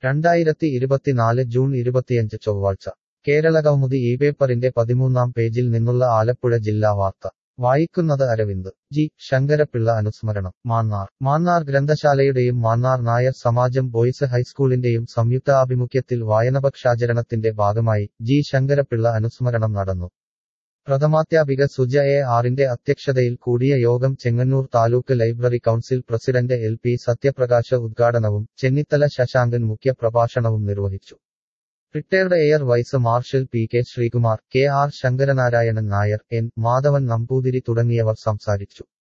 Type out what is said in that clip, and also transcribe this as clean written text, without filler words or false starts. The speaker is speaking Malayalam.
2024 ജൂൺ 25 ചൊവ്വാഴ്ച കേരളകൗമുദി പേപ്പറിന്റെ 13-ാം പേജിൽ നിന്നുള്ള ആലപ്പുഴ ജില്ലാ വാർത്ത വായിക്കുന്നത് അരവിന്ദ്. ജി. ശങ്കരപ്പിള്ള അനുസ്മരണം. മാന്നാർ ഗ്രന്ഥശാലയുടെയും മാന്നാർ നായർ സമാജം ബോയ്സ് ഹൈസ്കൂളിന്റെയും സംയുക്താഭിമുഖ്യത്തിൽ വായനപക്ഷാചരണത്തിന്റെ ഭാഗമായി ജി. ശങ്കരപ്പിള്ള അനുസ്മരണം നടന്നു. പ്രഥമാധ്യാപിക സുജ ആറിന്റെ അധ്യക്ഷതയിൽ കൂടിയ യോഗം Chengannur taluk library council president LP Satyaprakash ഉദ്ഘാടനവും ചെന്നിത്തല ശശാങ്കൻ മുഖ്യ പ്രഭാഷണവും നിർവഹിച്ചു. Retired air vice marshal PK Sreekumar, KR Sankaranarayanan Nair, N Madhavan Namboothiri തുടങ്ങിയവർ സംസാരിച്ചു.